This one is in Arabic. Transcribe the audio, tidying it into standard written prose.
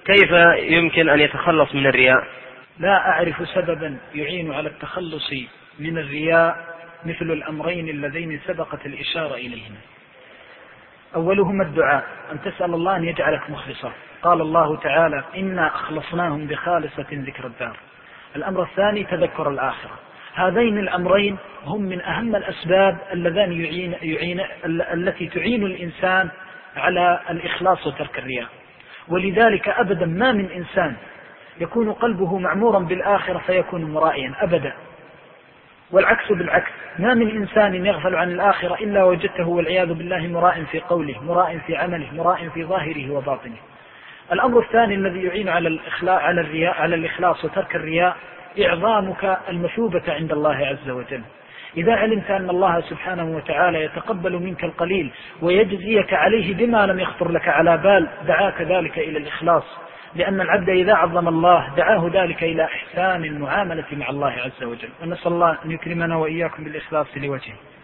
كيف يمكن أن يتخلص من الرياء؟ لا أعرف سببا يعين على التخلص من الرياء مثل الأمرين اللذين سبقت الإشارة إليهما. أولهما الدعاء، أن تسأل الله أن يجعلك مخلصا، قال الله تعالى إنا أخلصناهم بخالصة ذكر الدار. الأمر الثاني تذكر الآخرة. هذين الأمرين هم من أهم الأسباب التي تعين الإنسان على الإخلاص وترك الرياء. ولذلك أبدا ما من إنسان يكون قلبه معمورا بالآخرة فيكون مرائيا أبدا، والعكس بالعكس، ما من إنسان يغفل عن الآخرة إلا وجدته والعياذ بالله مراء في قوله، مراء في عمله، مراء في ظاهره وباطنه. الأمر الثاني الذي يعين على الإخلاص وترك الرياء إعظامك المثوبة عند الله عز وجل. إذا علمت أن الله سبحانه وتعالى يتقبل منك القليل ويجزيك عليه بما لم يخطر لك على بال، دعاك ذلك إلى الإخلاص، لأن العبد إذا عظم الله دعاه ذلك إلى إحسان المعاملة مع الله عز وجل. ونسأل الله أن يكرمنا وإياكم بالإخلاص لوجهه.